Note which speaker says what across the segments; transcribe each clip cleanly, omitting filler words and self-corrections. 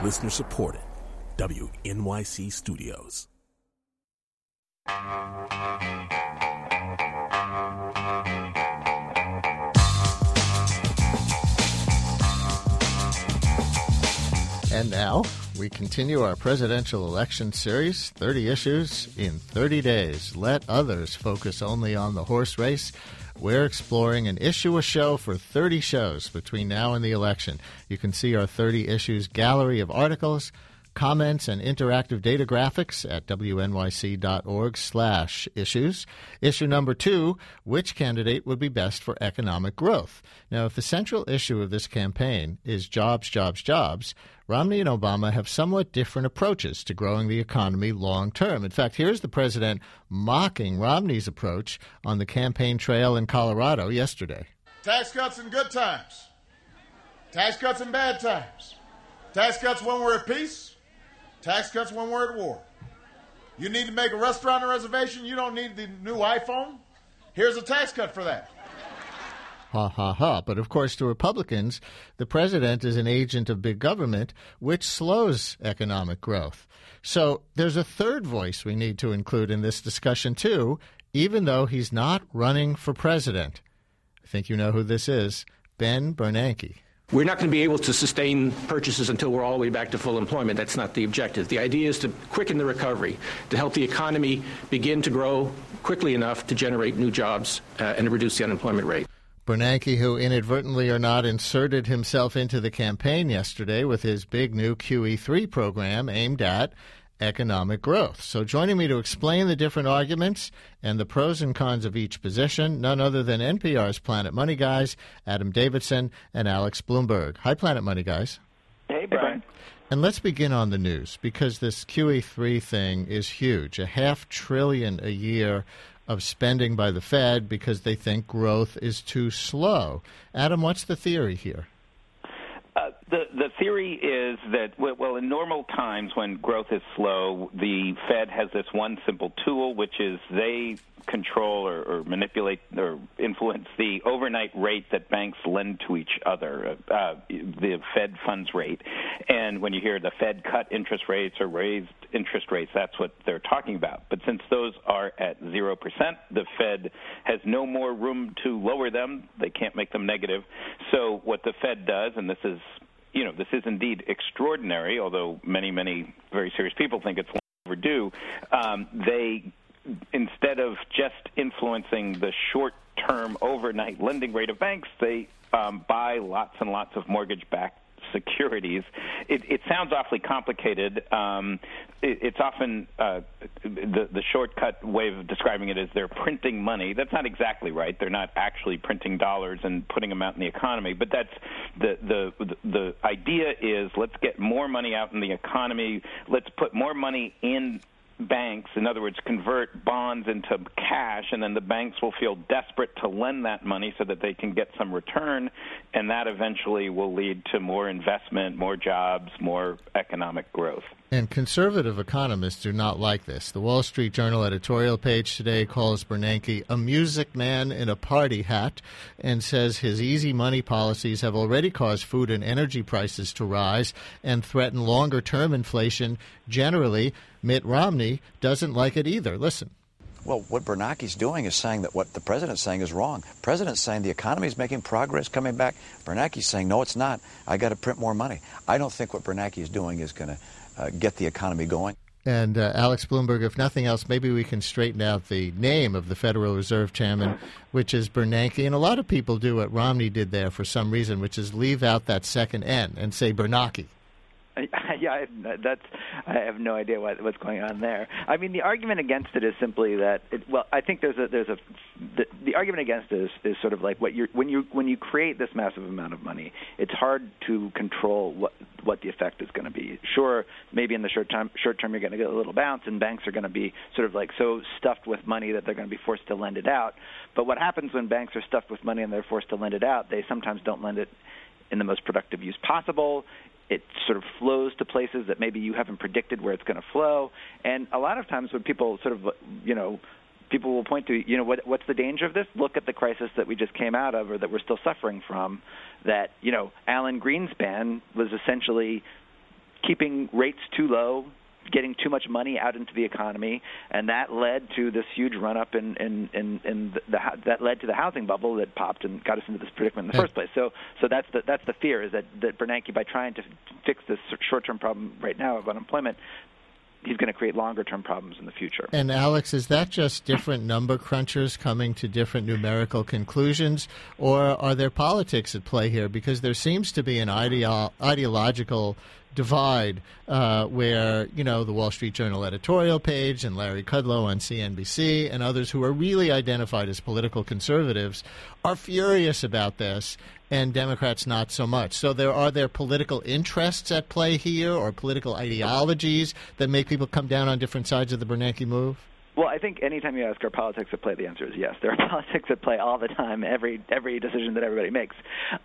Speaker 1: Listener supported. WNYC Studios.
Speaker 2: And now, we continue our presidential election series, 30 issues in 30 days. Let others focus only on the horse race. We're exploring an issue a show for 30 shows between now and the election. You can see our 30 issues gallery of articles, comments, and interactive data graphics at wnyc.org/issues. Issue number 2, which candidate would be best for economic growth? Now, if the central issue of this campaign is jobs, jobs, jobs, Romney and Obama have somewhat different approaches to growing the economy long term. In fact, here's the president mocking Romney's approach on the campaign trail in Colorado yesterday.
Speaker 3: Tax cuts in good times. Tax cuts in bad times. Tax cuts when we're at peace. Tax cuts when we're at war. You need to make a restaurant reservation. You don't need the new iPhone. Here's a tax cut for that.
Speaker 2: Ha, ha, ha. But, of course, to Republicans, the president is an agent of big government, which slows economic growth. So there's a third voice we need to include in this discussion, too, even though he's not running for president. I think you know who this is, Ben Bernanke.
Speaker 4: We're not going to be able to sustain purchases until we're all the way back to full employment. That's not the objective. The idea is to quicken the recovery, to help the economy begin to grow quickly enough to generate new jobs and to reduce the unemployment rate.
Speaker 2: Bernanke, who inadvertently or not inserted himself into the campaign yesterday with his big new QE3 program aimed at economic growth. So joining me to explain the different arguments and the pros and cons of each position, none other than NPR's Planet Money guys, Adam Davidson and Alex Blumberg. Hi, Planet Money guys.
Speaker 5: Hey, Brian.
Speaker 2: And let's begin on the news, because this QE3 thing is huge, $500 billion a year of spending by the Fed because they think growth is too slow. Adam, what's the theory here?
Speaker 5: The theory is that, well, in normal times when growth is slow, the Fed has this one simple tool, which is they control or manipulate or influence the overnight rate that banks lend to each other, the Fed funds rate. And when you hear the Fed cut interest rates or raised interest rates, that's what they're talking about. But since those are at 0%, the Fed has no more room to lower them. They can't make them negative. So what the Fed does, and this is indeed extraordinary, although many, many very serious people think it's long overdue, they, instead of just influencing the short-term overnight lending rate of banks, they buy lots and lots of mortgage-backed securities. It sounds awfully complicated. It's often the shortcut way of describing it is they're printing money. That's not exactly right. They're not actually printing dollars and putting them out in the economy. But that's the idea is let's get more money out in the economy. Let's put more money in banks, in other words, convert bonds into cash, and then the banks will feel desperate to lend that money so that they can get some return, and that eventually will lead to more investment, more jobs, more economic growth.
Speaker 2: And conservative economists do not like this. The Wall Street Journal editorial page today calls Bernanke a music man in a party hat and says his easy money policies have already caused food and energy prices to rise and threaten longer-term inflation generally. Mitt Romney doesn't like it either. Listen.
Speaker 6: Well, what Bernanke's doing is saying that what the president's saying is wrong. The president's saying the economy is making progress coming back. Bernanke's saying, no, it's not. I got to print more money. I don't think what Bernanke is doing is going to get the economy going.
Speaker 2: And Alex Blumberg, if nothing else, maybe we can straighten out the name of the Federal Reserve Chairman, which is Bernanke. And a lot of people do what Romney did there for some reason, which is leave out that second N and say Bernanke.
Speaker 7: Yeah, I have no idea what's going on there. I mean, the argument against it is simply that. I think the argument against it is sort of like when you create this massive amount of money, it's hard to control what the effect is going to be. Sure, maybe in the short term you're going to get a little bounce, and banks are going to be sort of like so stuffed with money that they're going to be forced to lend it out. But what happens when banks are stuffed with money and they're forced to lend it out? They sometimes don't lend it in the most productive use possible. It sort of flows to places that maybe you haven't predicted where it's going to flow. And a lot of times when people sort of, people will point to, what's the danger of this? Look at the crisis that we just came out of or that we're still suffering from, that, Alan Greenspan was essentially keeping rates too low, getting too much money out into the economy, and that led to this huge run-up that led to the housing bubble that popped and got us into this predicament in the first place. So that's the fear, is that Bernanke, by trying to fix this short-term problem right now of unemployment, he's going to create longer-term problems in the future.
Speaker 2: And, Alex, is that just different number crunchers coming to different numerical conclusions, or are there politics at play here? Because there seems to be an ideological divide where, the Wall Street Journal editorial page and Larry Kudlow on CNBC and others who are really identified as political conservatives are furious about this, and Democrats not so much. So are there political interests at play here, or political ideologies that make people come down on different sides of the Bernanke move?
Speaker 7: Well, I think anytime you ask, are politics at play, the answer is yes. There are politics at play all the time, every decision that everybody makes.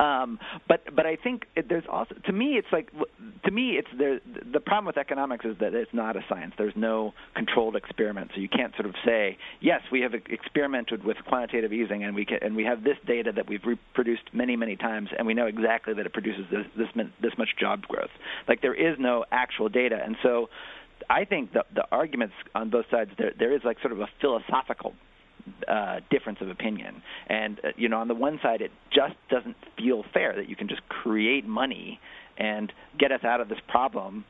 Speaker 7: But I think there's also, to me, it's the problem with economics is that it's not a science. There's no controlled experiment, so you can't sort of say, yes, we have experimented with quantitative easing, and we have this data that we've reproduced many, many times, and we know exactly that it produces this much job growth. Like, there is no actual data, and so I think the arguments on both sides, there is like sort of a philosophical difference of opinion. And, on the one side, it just doesn't feel fair that you can just create money and get us out of this problem.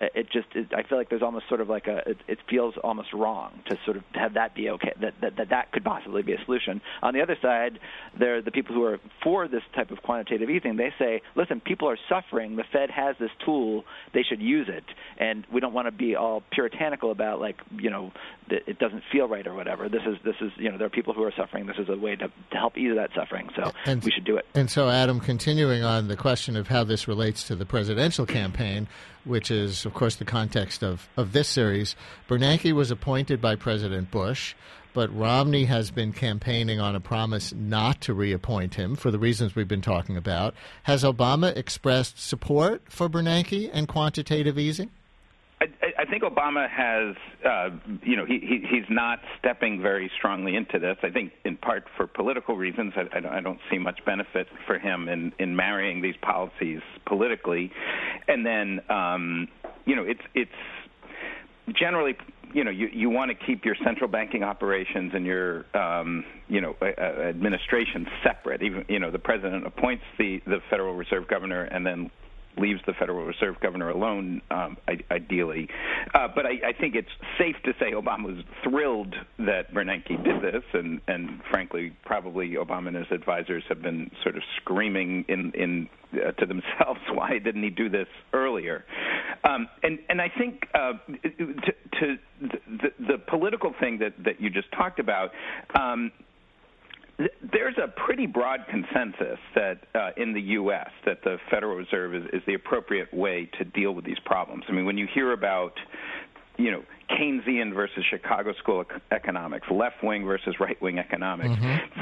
Speaker 7: I feel like there's almost sort of like it feels almost wrong to sort of have that be okay, that could possibly be a solution. On the other side, there are the people who are for this type of quantitative easing. They say, listen, people are suffering. The Fed has this tool. They should use it. And we don't want to be all puritanical about, like, it doesn't feel right or whatever. This is there are people who are suffering. This is a way to help ease that suffering. So we should do it.
Speaker 2: And so, Adam, continuing on the question of how this relates to the presidential campaign, which is, of course, the context of this series, Bernanke was appointed by President Bush, but Romney has been campaigning on a promise not to reappoint him for the reasons we've been talking about. Has Obama expressed support for Bernanke and quantitative easing?
Speaker 5: I think Obama has, he's not stepping very strongly into this. I think in part for political reasons. I don't see much benefit for him in marrying these policies politically. And then, it's generally, you want to keep your central banking operations and your, administration separate. Even, the president appoints the Federal Reserve Governor and then leaves the Federal Reserve Governor alone, ideally. But I think it's safe to say Obama was thrilled that Bernanke did this, and frankly, probably Obama and his advisors have been sort of screaming to themselves, why didn't he do this earlier? And I think to the political thing that you just talked about, there's a pretty broad consensus that in the U.S. that the Federal Reserve is the appropriate way to deal with these problems. I mean, when you hear about, Keynesian versus Chicago School of Economics, left-wing versus right-wing economics,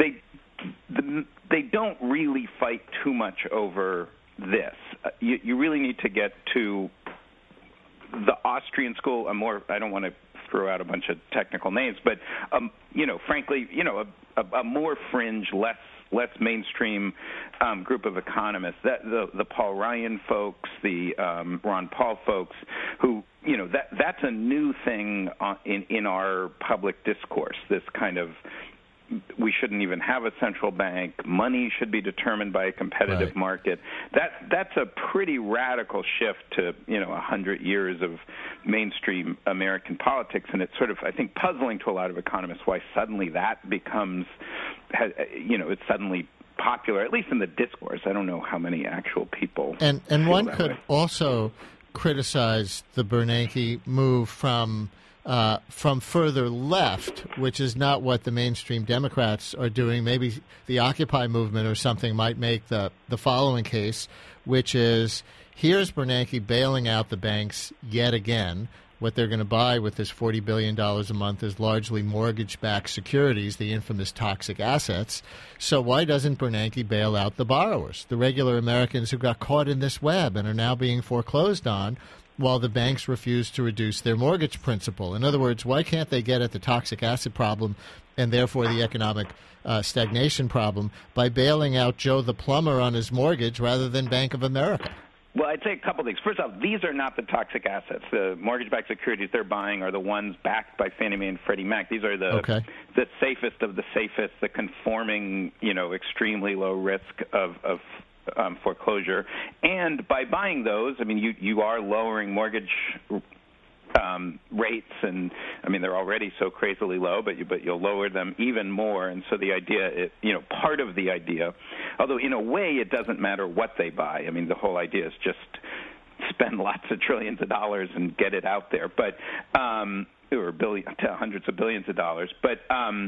Speaker 5: they don't really fight too much over this. You really need to get to the Austrian school, I don't want to throw out a bunch of technical names, but frankly, a more fringe, less mainstream group of economists, the Paul Ryan folks, the Ron Paul folks, who that's a new thing in our public discourse. This kind of, we shouldn't even have a central bank. Money should be determined by a competitive market. That's a pretty radical shift to 100 years of mainstream American politics, and it's sort of, I think, puzzling to a lot of economists why suddenly that becomes, it's suddenly popular, at least in the discourse. I don't know how many actual people.
Speaker 2: And one could also criticize the Bernanke move from further left, which is not what the mainstream Democrats are doing. Maybe the Occupy movement or something might make the following case, which is, here's Bernanke bailing out the banks yet again. What they're going to buy with this $40 billion a month is largely mortgage-backed securities, the infamous toxic assets. So why doesn't Bernanke bail out the borrowers, the regular Americans who got caught in this web and are now being foreclosed on, while the banks refuse to reduce their mortgage principal? In other words, why can't they get at the toxic asset problem and therefore the economic stagnation problem by bailing out Joe the plumber on his mortgage rather than Bank of America?
Speaker 5: Well, I'd say a couple things. First off, these are not the toxic assets. The mortgage-backed securities they're buying are the ones backed by Fannie Mae and Freddie Mac. These are the safest of the safest, the conforming, extremely low risk of foreclosure. And by buying those, I mean, you are lowering mortgage rates, and I mean they're already so crazily low, but you'll lower them even more. And so the idea, part of the idea, although in a way it doesn't matter what they buy. I mean the whole idea is just spend lots of trillions of dollars and get it out there, but or hundreds of billions of dollars, but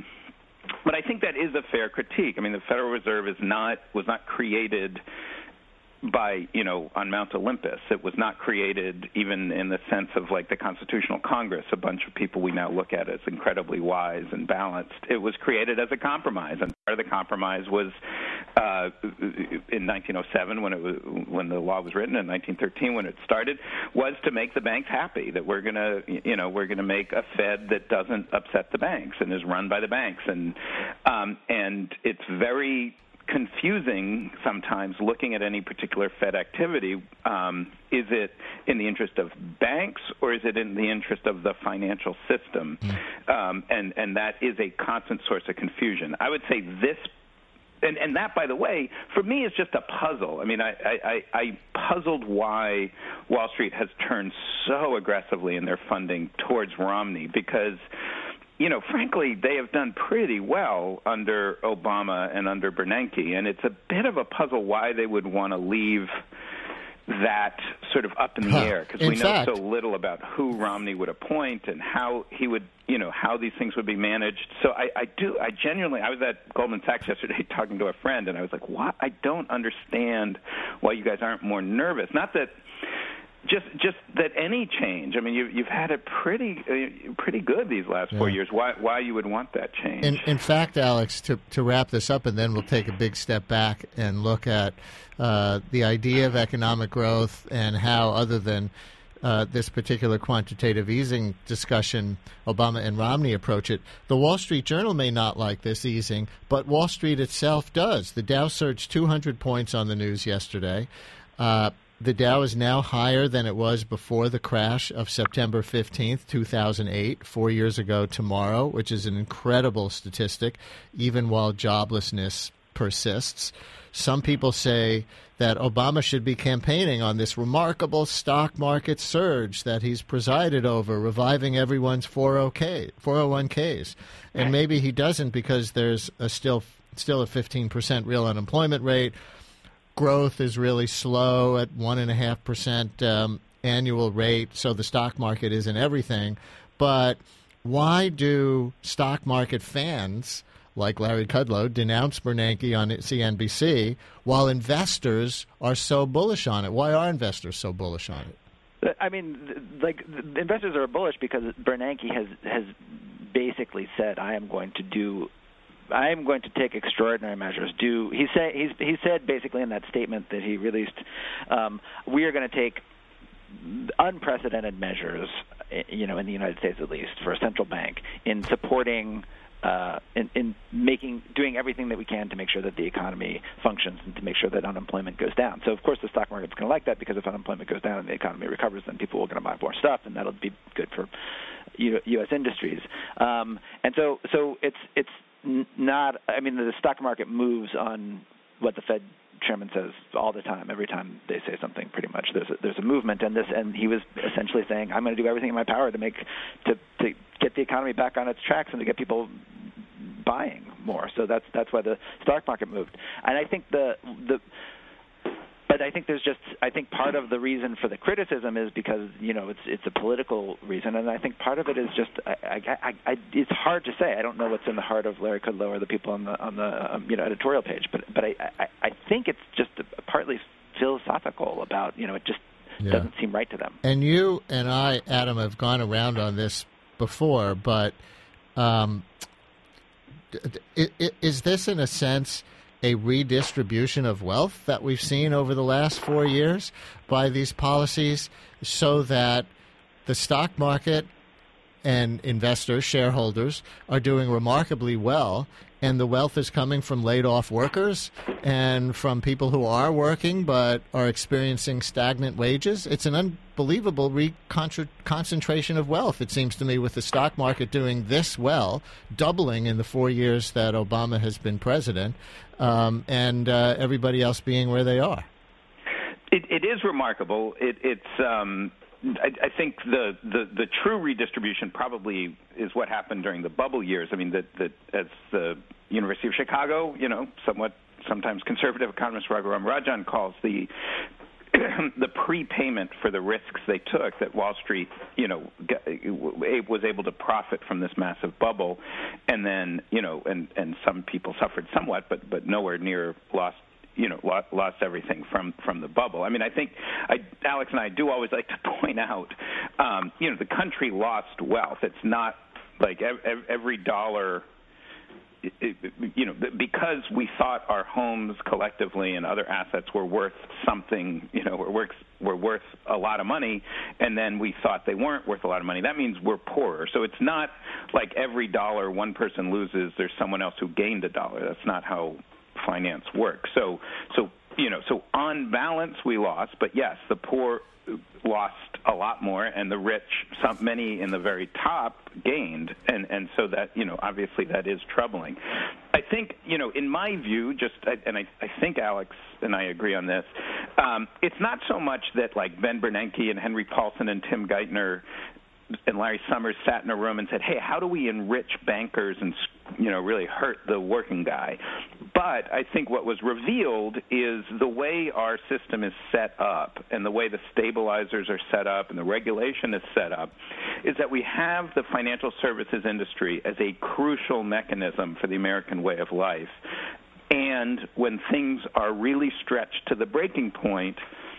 Speaker 5: I think that is a fair critique. I mean the Federal Reserve was not created by, on Mount Olympus. It was not created even in the sense of like the Constitutional Congress, a bunch of people we now look at as incredibly wise and balanced. It was created as a compromise, and part of the compromise was in 1907 when the law was written, and 1913 when it started, was to make the banks happy, that we're going to make a Fed that doesn't upset the banks and is run by the banks, and it's very confusing sometimes looking at any particular Fed activity. Is it in the interest of banks or is it in the interest of the financial system? And that is a constant source of confusion. I would say this, and that, by the way, for me is just a puzzle. I mean, I puzzled why Wall Street has turned so aggressively in their funding towards Romney, because frankly, they have done pretty well under Obama and under Bernanke, and it's a bit of a puzzle why they would want to leave that sort of up in the air, because we know so little about who Romney would appoint and how he would, how these things would be managed. So I genuinely, I was at Goldman Sachs yesterday talking to a friend, and I was like, what? I don't understand why you guys aren't more nervous. Not that... Just that any change. I mean, you've had it pretty good these last 4 years. Why you would want that change?
Speaker 2: In fact, Alex, to wrap this up, and then we'll take a big step back and look at the idea of economic growth and how, other than this particular quantitative easing discussion, Obama and Romney approach it. The Wall Street Journal may not like this easing, but Wall Street itself does. The Dow surged 200 points on the news yesterday. The Dow is now higher than it was before the crash of September 15th, 2008, 4 years ago tomorrow, which is an incredible statistic, even while joblessness persists. Some people say that Obama should be campaigning on this remarkable stock market surge that he's presided over, reviving everyone's 401ks. And maybe he doesn't, because there's still a 15% real unemployment rate. Growth is really slow at 1.5% annual rate, so the stock market isn't everything. But why do stock market fans like Larry Kudlow denounce Bernanke on CNBC while investors are so bullish on it? Why are investors so bullish on it?
Speaker 7: I mean, like, the investors are bullish because Bernanke has basically said, I am going to take extraordinary measures. He said basically in that statement that he released, we are going to take unprecedented measures, in the United States at least, for a central bank in supporting, doing everything that we can to make sure that the economy functions and to make sure that unemployment goes down. So of course the stock market's going to like that, because if unemployment goes down and the economy recovers, then people are going to buy more stuff, and that'll be good for U.S. industries. And so it's not. I mean, the stock market moves on what the Fed chairman says all the time. Every time they say something, pretty much there's a movement, and he was essentially saying, I'm going to do everything in my power to get the economy back on its tracks and to get people buying more. So that's why the stock market moved. And I think But I think I think part of the reason for the criticism is because it's a political reason, and I think part of it is just it's hard to say. I don't know what's in the heart of Larry Kudlow or the people on the editorial page, but I think it's just partly philosophical about it just doesn't seem right to them. And
Speaker 2: you and I, Adam, have gone around on this before, but is this in a sense a redistribution of wealth that we've seen over the last 4 years by these policies, so that the stock market and investors, shareholders, are doing remarkably well. And the wealth is coming from laid-off workers and from people who are working but are experiencing stagnant wages. It's an unbelievable concentration of wealth, it seems to me, with the stock market doing this well, doubling in the 4 years that Obama has been president, and everybody else being where they are.
Speaker 5: It is remarkable. I think the true redistribution probably is what happened during the bubble years. I mean, that as the University of Chicago, sometimes conservative economist Raghuram Rajan calls the prepayment for the risks they took, that Wall Street, was able to profit from this massive bubble, and then, and some people suffered somewhat, but nowhere near lost everything from the bubble. I mean, I think Alex and I do always like to point out, the country lost wealth. It's not like every dollar, because we thought our homes collectively and other assets were worth something, were worth a lot of money, and then we thought they weren't worth a lot of money. That means we're poorer. So it's not like every dollar one person loses, there's someone else who gained a dollar. That's not how finance works. So on balance we lost, but yes, the poor lost a lot more, and the rich, many in the very top, gained, and so that obviously that is troubling. I think in my view, I think Alex and I agree on this. It's not so much that like Ben Bernanke and Henry Paulson and Tim Geithner and Larry Summers sat in a room and said, hey, how do we enrich bankers and really hurt the working guy? But I think what was revealed is the way our system is set up and the way the stabilizers are set up and the regulation is set up is that we have the financial services industry as a crucial mechanism for the American way of life. And when things are really stretched to the breaking point,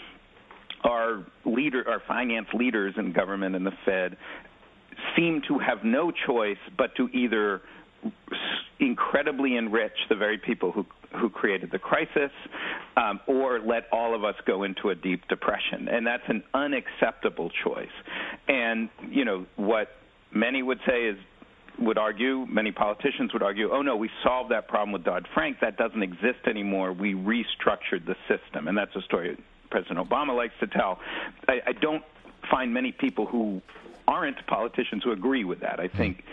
Speaker 5: our finance leaders in government and the Fed seem to have no choice but to either incredibly enrich the very people who created the crisis, or let all of us go into a deep depression. And that's an unacceptable choice. And, what many would argue, many politicians would argue, oh, no, we solved that problem with Dodd-Frank. That doesn't exist anymore. We restructured the system. And that's a story President Obama likes to tell. I don't find many people who aren't politicians who agree with that. I think,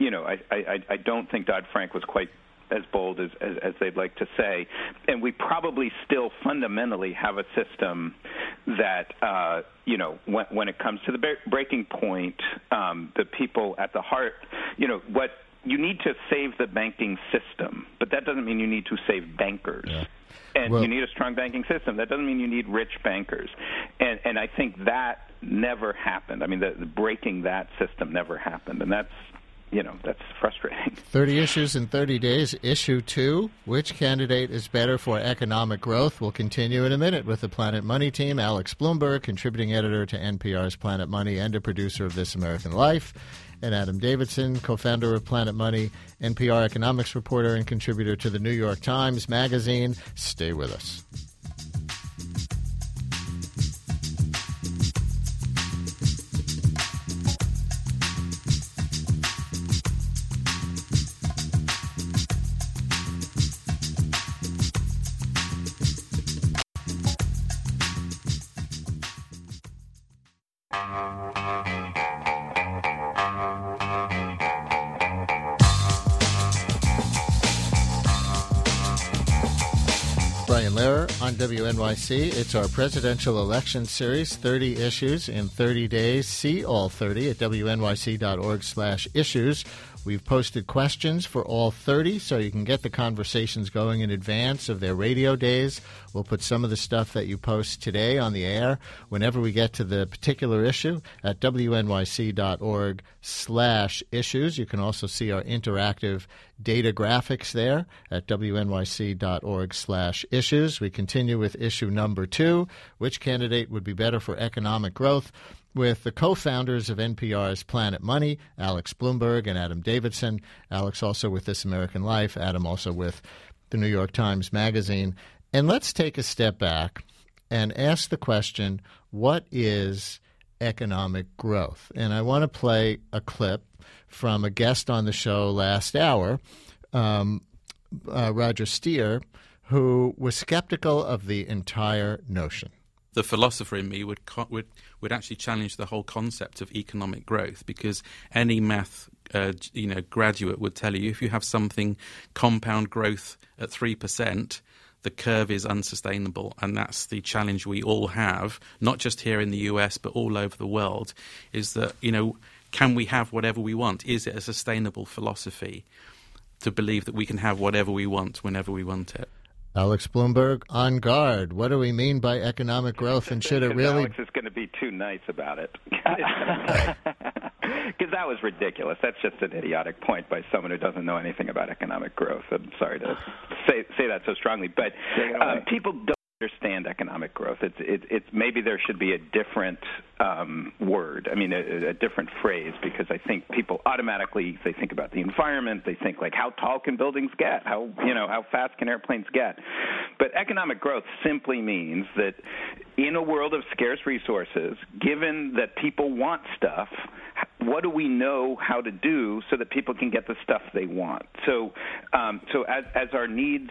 Speaker 5: I don't think Dodd-Frank was quite as bold as they'd like to say. And we probably still fundamentally have a system that, when it comes to the breaking point, the people at the heart, what you need to save the banking system, but that doesn't mean you need to save bankers. Yeah. And you need a strong banking system. That doesn't mean you need rich bankers. And I think that never happened. I mean, the breaking that system never happened. And that's frustrating. 30
Speaker 2: issues in 30 days. Issue 2, which candidate is better for economic growth? We'll continue in a minute with the Planet Money team. Alex Blumberg, contributing editor to NPR's Planet Money and a producer of This American Life. And Adam Davidson, co-founder of Planet Money, NPR economics reporter and contributor to the New York Times Magazine. Stay with us. Brian Lehrer on WNYC. It's our presidential election series, 30 issues in 30 days. See all 30 at WNYC.org/issues. We've posted questions for all 30, so you can get the conversations going in advance of their radio days. We'll put some of the stuff that you post today on the air whenever we get to the particular issue at WNYC.org/issues. You can also see our interactive data graphics there at WNYC.org/issues. We continue with issue number 2, which candidate would be better for economic growth, with the co-founders of NPR's Planet Money, Alex Blumberg and Adam Davidson. Alex also with This American Life, Adam also with the New York Times Magazine. And let's take a step back and ask the question, what is economic growth. And I want to play a clip from a guest on the show last hour, Roger Stier, who was skeptical of the entire notion.
Speaker 8: The philosopher in me would actually challenge the whole concept of economic growth, because any math graduate would tell you if you have something compound growth at 3%, the curve is unsustainable, and that's the challenge we all have, not just here in the US but all over the world, is that, can we have whatever we want? Is it a sustainable philosophy to believe that we can have whatever we want whenever we want it?
Speaker 2: Alex Blumberg, on guard. What do we mean by economic growth, and should it really...
Speaker 5: Alex is going to be too nice about it. Because that was ridiculous. That's just an idiotic point by someone who doesn't know anything about economic growth. I'm sorry to say that so strongly. But people don't understand economic growth. It's maybe there should be a different word. I mean, a different phrase, because I think people automatically, they think about the environment. They think like, how tall can buildings get? How fast can airplanes get? But economic growth simply means that in a world of scarce resources, given that people want stuff, what do we know how to do so that people can get the stuff they want? So as our needs,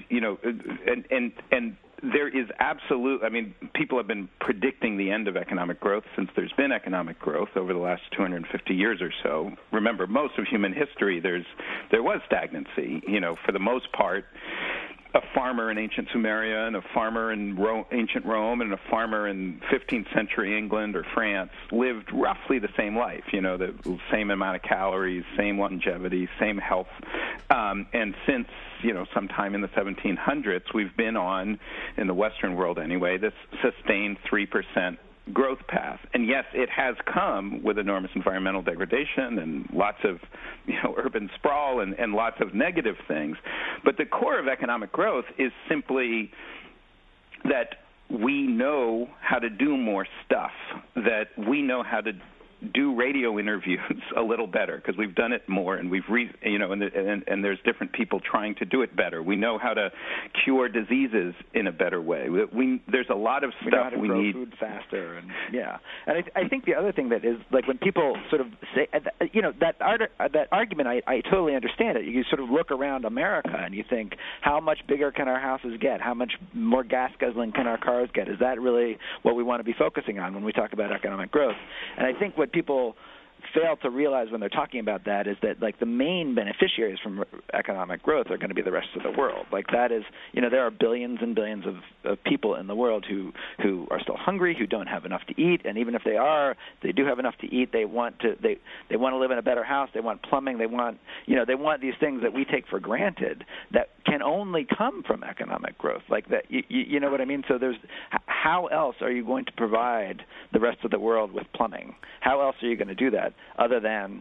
Speaker 5: and there is people have been predicting the end of economic growth since there's been economic growth over the last 250 years or so. Remember, most of human history, there was stagnancy. For the most part, a farmer in ancient Sumeria and a farmer in ancient Rome and a farmer in 15th century England or France lived roughly the same life, the same amount of calories, same longevity, same health. And since, sometime in the 1700s, we've been on, in the Western world anyway, this sustained 3% growth path. And yes, it has come with enormous environmental degradation and lots of urban sprawl and lots of negative things. But the core of economic growth is simply that we know how to do more stuff, that we know how to do radio interviews a little better because we've done it more, and and there's different people trying to do it better. We know how to cure diseases in a better way. There's a lot of stuff we need.
Speaker 7: Food faster, and I think the other thing that is like when people sort of say, that argument, I totally understand it. You sort of look around America and you think, how much bigger can our houses get? How much more gas guzzling can our cars get? Is that really what we want to be focusing on when we talk about economic growth? And I think what people fail to realize when they're talking about that is that, like, the main beneficiaries from economic growth are going to be the rest of the world. Like, that is, there are billions and billions of people in the world who are still hungry, who don't have enough to eat, and even if they do have enough to eat, they want to live in a better house, they want plumbing, they want these things that we take for granted that can only come from economic growth. Like that, you know what I mean? So how else are you going to provide the rest of the world with plumbing? How else are you going to do that other than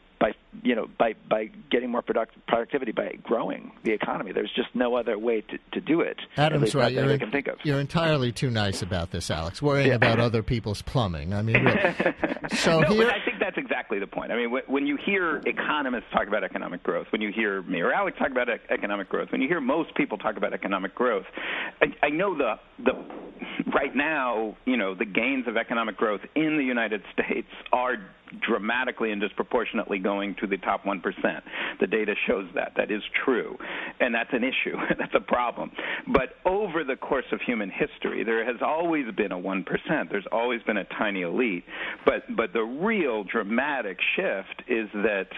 Speaker 7: by getting more productivity, by growing the economy? There's just no other way to do it.
Speaker 2: Adam's right.
Speaker 7: I can think of.
Speaker 2: You're entirely too nice about this, Alex. Worrying about other people's plumbing. I mean, so
Speaker 5: no,
Speaker 2: here.
Speaker 5: But I think that's exactly the point. I mean, when you hear economists talk about economic growth, when you hear me or Alex talk about economic growth, when you hear most people talk about economic growth, I know the right now, the gains of economic growth in the United States are dramatically and disproportionately going to the top 1%. The data shows that. That is true. And that's an issue. That's a problem. But over the course of human history, there has always been a 1%. There's always been a tiny elite. But the real dramatic shift is that,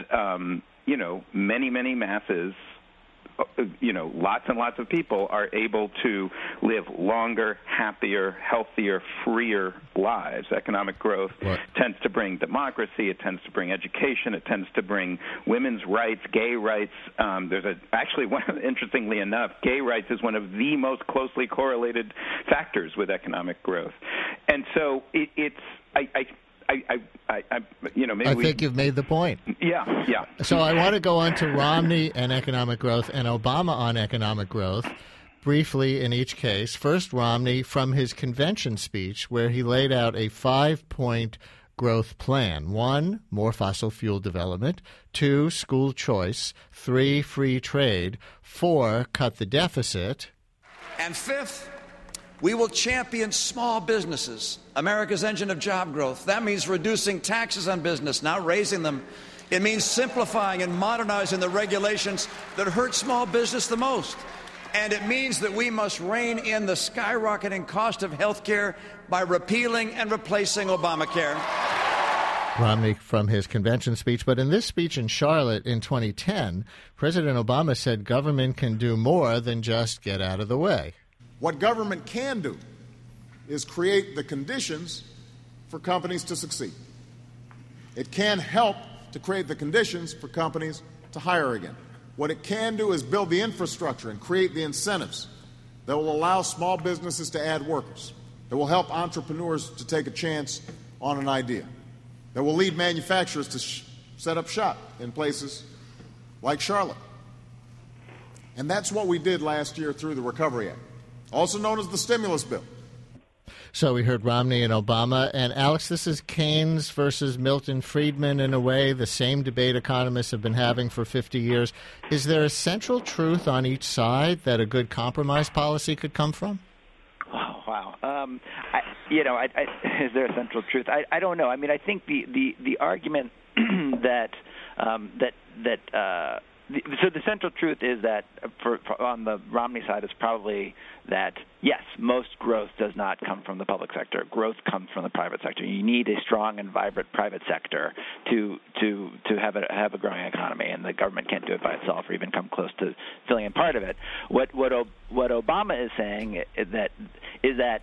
Speaker 5: many, many masses, lots and lots of people are able to live longer, happier, healthier, freer lives. Economic growth tends to bring democracy. It tends to bring education. It tends to bring women's rights, gay rights. Interestingly enough, gay rights is one of the most closely correlated factors with economic growth. And so
Speaker 2: I think you've made the point.
Speaker 5: Yeah.
Speaker 2: So I want to go on to Romney and economic growth and Obama on economic growth, briefly in each case. First, Romney from his convention speech, where he laid out a 5-point growth plan. 1, more fossil fuel development. 2, school choice. 3, free trade. 4, cut the deficit.
Speaker 9: And 5th,
Speaker 6: We will champion small businesses, America's engine of job growth. That means reducing taxes on business, not raising them. It means simplifying and modernizing the regulations that hurt small business the most. And it means that we must rein in the skyrocketing cost of health care by repealing and replacing Obamacare.
Speaker 2: Romney from his convention speech. But in this speech in Charlotte in 2010, President Obama said government can do more than just get out of the way.
Speaker 3: What government can do is create the conditions for companies to succeed. It can help to create the conditions for companies to hire again. What it can do is build the infrastructure and create the incentives that will allow small businesses to add workers, that will help entrepreneurs to take a chance on an idea, that will lead manufacturers to set up shop in places like Charlotte. And that's what we did last year through the Recovery Act, also known as the stimulus bill.
Speaker 2: So we heard Romney and Obama. And, Alex, this is Keynes versus Milton Friedman in a way, the same debate economists have been having for 50 years. Is there a central truth on each side that a good compromise policy could come from?
Speaker 7: Oh, wow. Is there a central truth? I don't know. I mean, I think the argument that so the central truth is that for on the Romney side is probably that, yes, most growth does not come from the public sector. Growth comes from the private sector. You need a strong and vibrant private sector to have a growing economy, and the government can't do it by itself or even come close to filling in part of it. What Obama is saying is that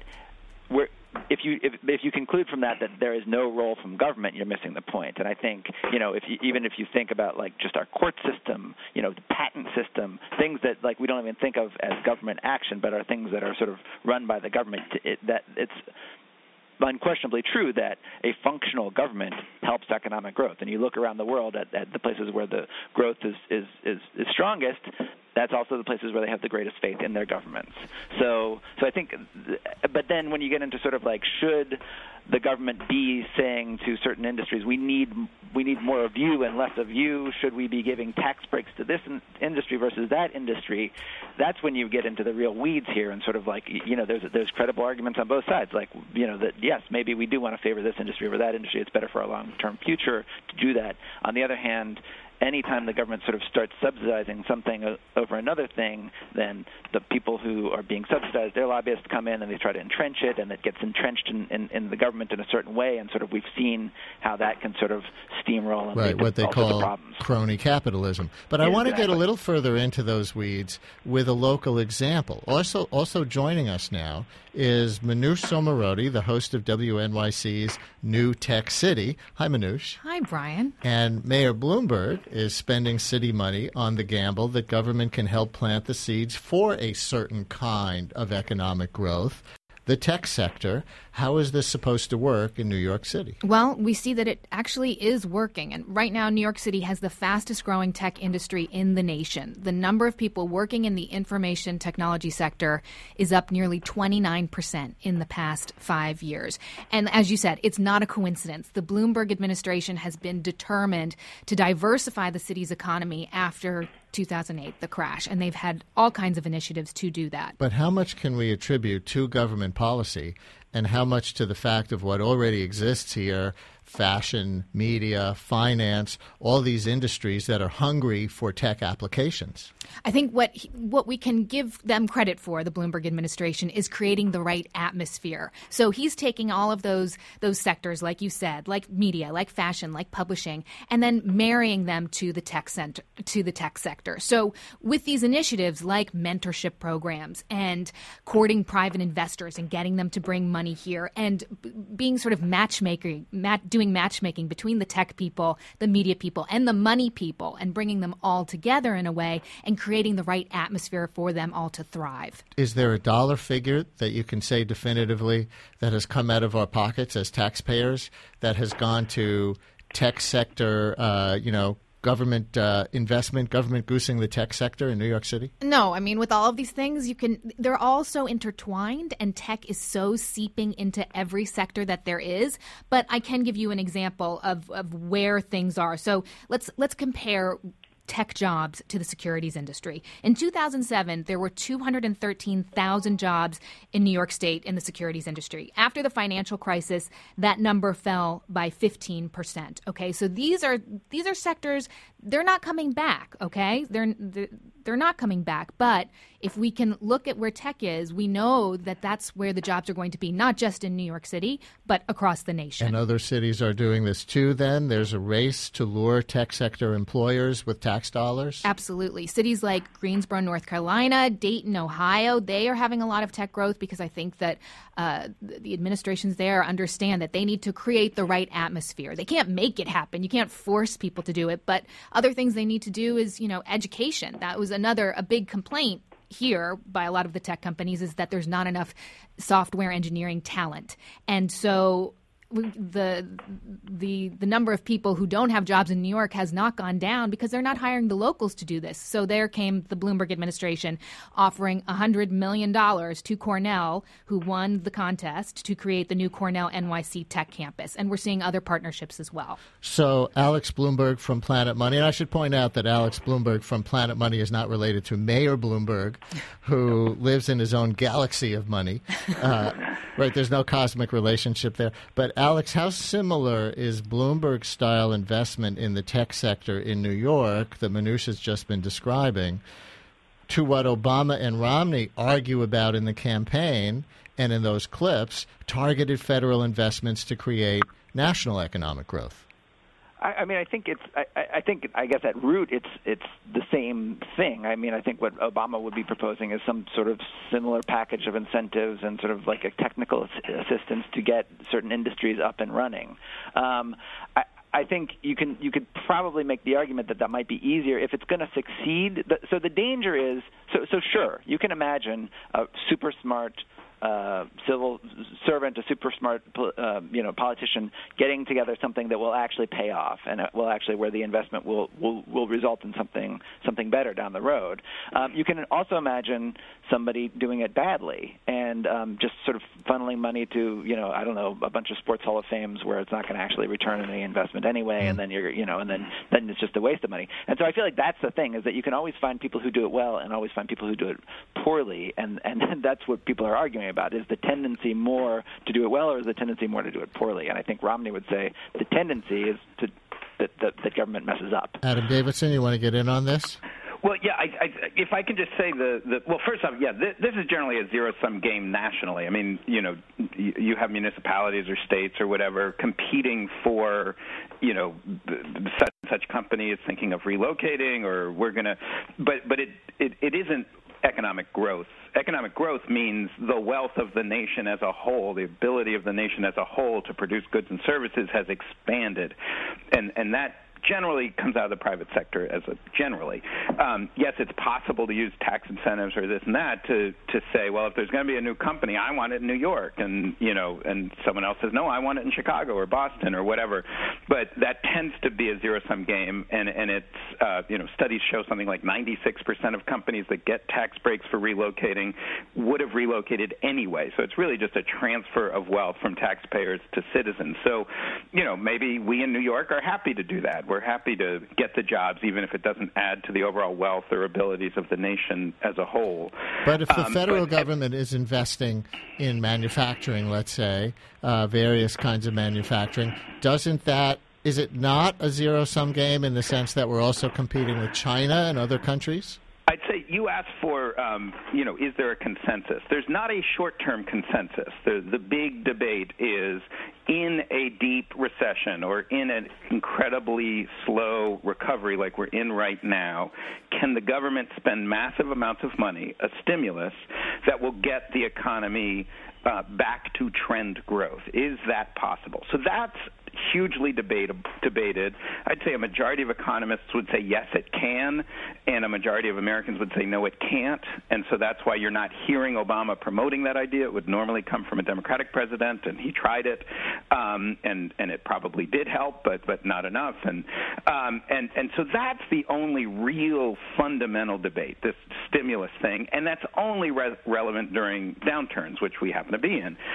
Speaker 7: if you conclude from that there is no role from government, you're missing the point. And I think, even if you think about like just our court system, the patent system, things that like we don't even think of as government action, but are things that are sort of run by the government, that it's unquestionably true that a functional government helps economic growth. And you look around the world at the places where the growth is strongest, that's also the places where they have the greatest faith in their governments. So I think, but then when you get into sort of like, should the government be saying to certain industries, we need more of you and less of you? Should we be giving tax breaks to this industry versus that industry? That's when you get into the real weeds here, and sort of like, there's credible arguments on both sides, like, that yes, maybe we do want to favor this industry over that industry. It's better for our long-term future to do that. On the other hand, anytime the government sort of starts subsidizing something over another thing, then the people who are being subsidized, their lobbyists come in and they try to entrench it, and it gets entrenched in the government in a certain way, and sort of we've seen how that can sort of steamroll and lead to
Speaker 2: what they call crony capitalism. But I want to get a little further into those weeds with a local example. Also joining us now is Manoush Somarodi, the host of WNYC's New Tech City. Hi, Manoush.
Speaker 9: Hi, Brian.
Speaker 2: And Mayor Bloomberg is spending city money on the gamble that government can help plant the seeds for a certain kind of economic growth. The tech sector, how is this supposed to work in New York City?
Speaker 9: Well, we see that it actually is working. And right now, New York City has the fastest growing tech industry in the nation. The number of people working in the information technology sector is up nearly 29% in the past 5 years. And as you said, it's not a coincidence. The Bloomberg administration has been determined to diversify the city's economy after 2008, the crash, and they've had all kinds of initiatives to do that.
Speaker 2: But how much can we attribute to government policy, and how much to the fact of what already exists here, fashion, media, finance, all these industries that are hungry for tech applications?
Speaker 9: I think what we can give them credit for, the Bloomberg administration, is creating the right atmosphere. So he's taking all of those sectors, like you said, like media, like fashion, like publishing, and then marrying them to the tech sector. So with these initiatives like mentorship programs and courting private investors and getting them to bring money here, and being sort of doing matchmaking between the tech people, the media people, and the money people, and bringing them all together in a way and creating the right atmosphere for them all to thrive.
Speaker 2: Is there a dollar figure that you can say definitively that has come out of our pockets as taxpayers that has gone to tech sector, government investment, government goosing the tech sector in New York City? No.
Speaker 9: I mean, with all of these things, they're all so intertwined, and tech is so seeping into every sector that there is. But I can give you an example of where things are. So let's compare tech jobs to the securities industry. In 2007, there were 213,000 jobs in New York State in the securities industry. After the financial crisis, that number fell by 15%. Okay, so these are sectors, they're not coming back. Okay, they're not coming back. But if we can look at where tech is, we know that that's where the jobs are going to be, not just in New York City, but across the nation.
Speaker 2: And other cities are doing this too, then? There's a race to lure tech sector employers with tax dollars?
Speaker 9: Absolutely. Cities like Greensboro, North Carolina, Dayton, Ohio, they are having a lot of tech growth because I think that the administrations there understand that they need to create the right atmosphere. They can't make it happen. You can't force people to do it. But other things they need to do is, education. That was a big complaint here by a lot of the tech companies, is that there's not enough software engineering talent. And so the number of people who don't have jobs in New York has not gone down because they're not hiring the locals to do this. So there came the Bloomberg administration offering $100 million to Cornell, who won the contest, to create the new Cornell NYC Tech Campus. And we're seeing other partnerships as well.
Speaker 2: So Alex Bloomberg from Planet Money, and I should point out that Alex Bloomberg from Planet Money is not related to Mayor Bloomberg, who lives in his own galaxy of money. Right, there's no cosmic relationship there. But Alex, how similar is Bloomberg-style investment in the tech sector in New York that Manoush has just been describing to what Obama and Romney argue about in the campaign and in those clips, targeted federal investments to create national economic growth?
Speaker 7: I guess at root it's the same thing. I mean, I think what Obama would be proposing is some sort of similar package of incentives and sort of like a technical assistance to get certain industries up and running. I think you could probably make the argument that might be easier if it's going to succeed. So the danger is sure, you can imagine a super smart civil servant, a super smart politician getting together something that will actually pay off and will actually where the investment will result in something better down the road. You can also imagine somebody doing it badly and just sort of funneling money to a bunch of sports hall of fames where it's not going to actually return any investment anyway, and then then it's just a waste of money. And so I feel like that's the thing, is that you can always find people who do it well and always find people who do it poorly, and that's what people are arguing about. Is the tendency more to do it well, or is the tendency more to do it poorly? And I think Romney would say the tendency is that government messes up.
Speaker 2: Adam Davidson, you want to get in on this?
Speaker 10: Well, yeah, if I can just say well, first off, yeah, this is generally a zero-sum game nationally. I mean, you have municipalities or states or whatever competing for, such and such company is thinking of relocating, or we're going to, but it isn't economic growth. Economic growth means the wealth of the nation as a whole, the ability of the nation as a whole to produce goods and services has expanded, and that generally comes out of the private sector generally. Yes, it's possible to use tax incentives or this and that to say, well, if there's going to be a new company, I want it in New York, and someone else says, no, I want it in Chicago or Boston or whatever. But that tends to be a zero-sum game, and it's studies show something like 96% of companies that get tax breaks for relocating would have relocated anyway. So it's really just a transfer of wealth from taxpayers to citizens. So, maybe we in New York are happy to do that. We're happy to get the jobs, even if it doesn't add to the overall wealth or abilities of the nation as a whole.
Speaker 2: But if the federal government is investing in manufacturing, let's say, various kinds of manufacturing, is it not a zero-sum game in the sense that we're also competing with China and other countries?
Speaker 10: I'd say you asked for, is there a consensus? There's not a short-term consensus. The big debate is, in a deep recession or in an incredibly slow recovery like we're in right now, can the government spend massive amounts of money, a stimulus, that will get the economy back to trend growth? Is that possible? So that's hugely debated. I'd say a majority of economists would say yes, it can, and a majority of Americans would say no, it can't. And so that's why you're not hearing Obama promoting that idea. It would normally come from a Democratic president, and he tried it, and it probably did help, but not enough. And so that's the only real fundamental debate, this stimulus thing, and that's only relevant during downturns, which we happen to be in.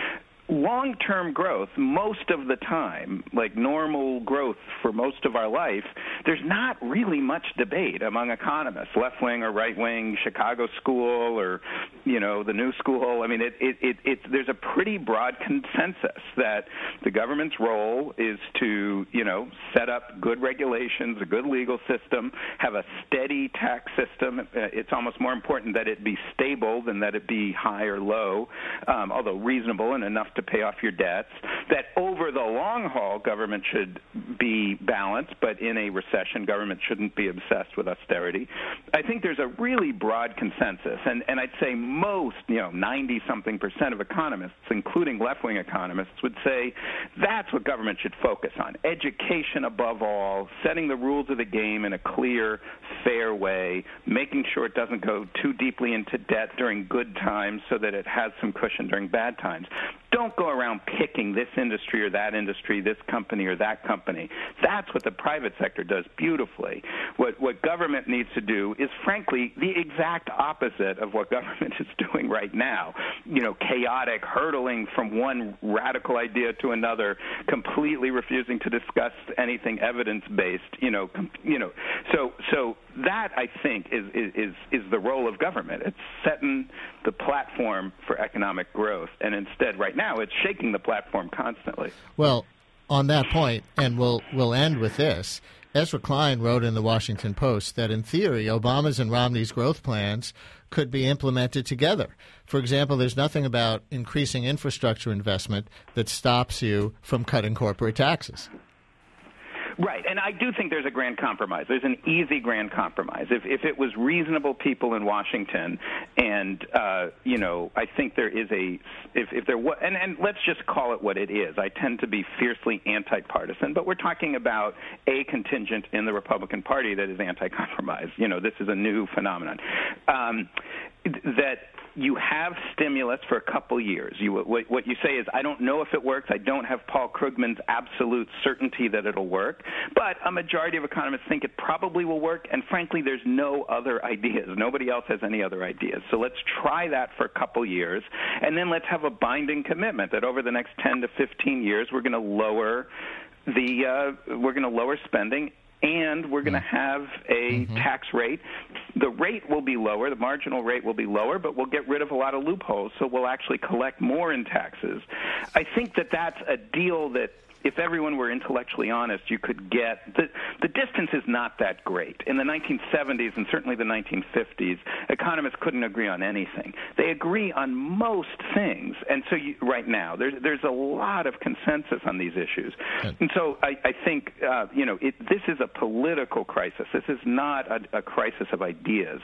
Speaker 5: long-term growth, most of the time, like normal growth for most of our life, there's not really much debate among economists, left-wing or right-wing, Chicago school or, the new school. I mean, there's a pretty broad consensus that the government's role is to, set up good regulations, a good legal system, have a steady tax system. It's almost more important that it be stable than that it be high or low, although reasonable and enough to pay off your debts, that over the long haul, government should be balanced, but in a recession, government shouldn't be obsessed with austerity. I think there's a really broad consensus, and I'd say most, 90-something% of economists, including left-wing economists, would say that's what government should focus on. Education above all, setting the rules of the game in a clear, fair way, making sure it doesn't go too deeply into debt during good times so that it has some cushion during bad times. Don't go around picking this industry or that industry, this company or that company. That's what the private sector does beautifully. What government needs to do is, frankly, the exact opposite of what government is doing right now. Chaotic, hurtling from one radical idea to another, completely refusing to discuss anything evidence-based. So that, I think, is the role of government. It's setting the platform for economic growth, and instead, right now, it's shaking the platform constantly.
Speaker 2: Well, on that point, and we'll end with this, Ezra Klein wrote in the Washington Post that in theory, Obama's and Romney's growth plans could be implemented together. For example, there's nothing about increasing infrastructure investment that stops you from cutting corporate taxes.
Speaker 5: Right, and I do think there's a grand compromise. There's an easy grand compromise. If it was reasonable people in Washington, and I think there is if there was, and let's just call it what it is. I tend to be fiercely anti-partisan, but we're talking about a contingent in the Republican Party that is anti-compromise. This is a new phenomenon. That you have stimulus for a couple years. What you say is, I don't know if it works. I don't have Paul Krugman's absolute certainty that it'll work. But a majority of economists think it probably will work. And frankly, there's no other ideas. Nobody else has any other ideas. So let's try that for a couple years. And then let's have a binding commitment that over the next 10 to 15 years, we're going to lower spending. And we're going to have a tax rate. The rate will be lower. The marginal rate will be lower, but we'll get rid of a lot of loopholes, so we'll actually collect more in taxes. I think that that's a deal that, if everyone were intellectually honest, you could get. The distance is not that great. In the 1970s and certainly the 1950s, economists couldn't agree on anything. They agree on most things. And so right now, there's a lot of consensus on these issues. And so I think, this is a political crisis. This is not a crisis of ideas.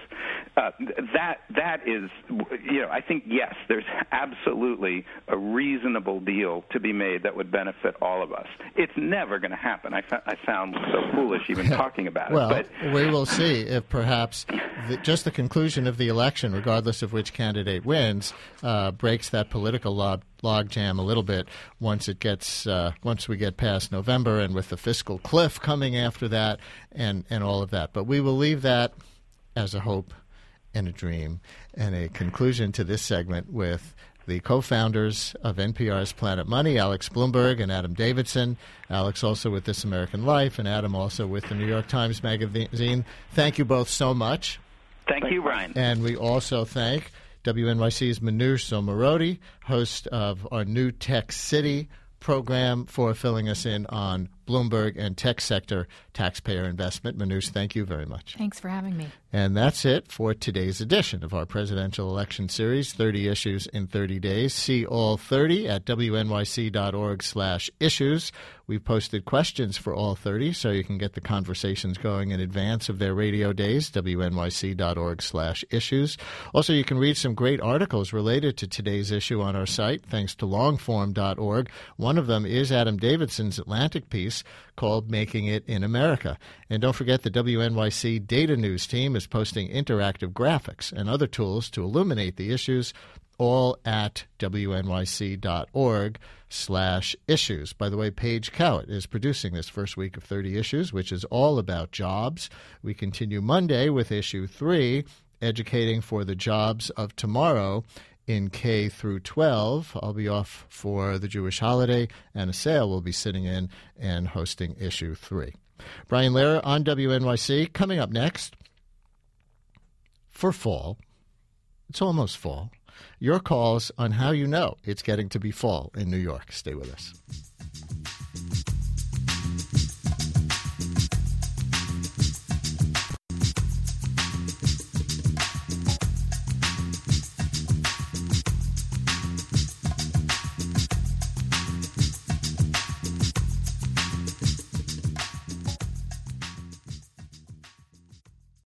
Speaker 5: That is, I think, yes, there's absolutely a reasonable deal to be made that would benefit all of us. It's never going to happen. I sound so foolish even talking about it.
Speaker 2: Well, we will see if perhaps just the conclusion of the election, regardless of which candidate wins, breaks that political logjam a little bit once we get past November, and with the fiscal cliff coming after that and all of that. But we will leave that as a hope and a dream, and a conclusion to this segment with the co-founders of NPR's Planet Money, Alex Blumberg and Adam Davidson. Alex also with This American Life, and Adam also with the New York Times Magazine. Thank you both so much.
Speaker 5: Thank you, Ryan.
Speaker 2: And we also thank WNYC's Manoush Zomorodi, host of our New Tech City program, for filling us in on Bloomberg and tech sector taxpayer investment. Manoush, thank you very much.
Speaker 9: Thanks for having me.
Speaker 2: And that's it for today's edition of our presidential election series, 30 Issues in 30 Days. See all 30 at wnyc.org/issues. We've posted questions for all 30, so you can get the conversations going in advance of their radio days, wnyc.org/issues. Also, you can read some great articles related to today's issue on our site, thanks to longform.org. One of them is Adam Davidson's Atlantic piece called Making It in America. And don't forget, the WNYC Data News team is posting interactive graphics and other tools to illuminate the issues, all at wnyc.org/issues. By the way, Paige Cowett is producing this first week of 30 Issues, which is all about jobs. We continue Monday with Issue 3, Educating for the Jobs of Tomorrow in K through 12. I'll be off for the Jewish holiday, and Assail will be sitting in and hosting issue 3. Brian Lehrer on WNYC. Coming up next, for fall, it's almost fall, your calls on how you know it's getting to be fall in New York. Stay with us.